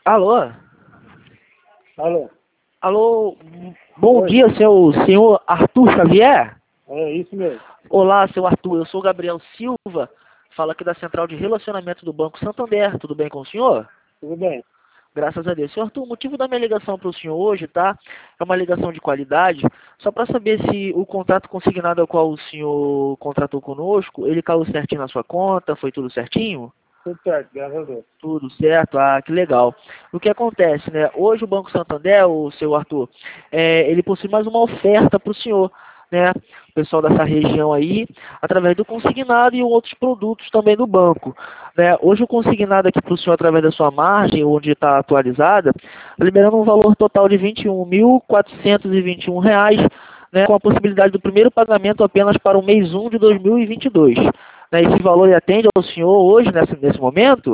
Alô? Alô? Alô, bom Oi. dia, senhor Arthur Xavier? É isso mesmo. Olá, seu Arthur, eu sou o Gabriel Silva, falo aqui da Central de Relacionamento do Banco Santander, tudo bem com o senhor? Tudo bem. Graças a Deus. Senhor Arthur, o motivo da minha ligação para o senhor hoje, tá? É uma ligação de qualidade, só para saber se o contrato consignado ao qual o senhor contratou conosco, ele caiu certinho na sua conta, foi tudo certinho? Tudo certo, graças a Deus. Tudo certo? Ah, que legal. O que acontece, né? Hoje o Banco Santander, o seu Arthur, ele possui mais uma oferta para o senhor, né? O pessoal dessa região aí, através do consignado e outros produtos também do banco, né? Hoje o consignado aqui para o senhor, através da sua margem, onde está atualizada, liberando um valor total de R$ 21.421, né? Com a possibilidade do primeiro pagamento apenas para o mês 1 de 2022. Né? Esse valor atende ao senhor hoje, nesse momento?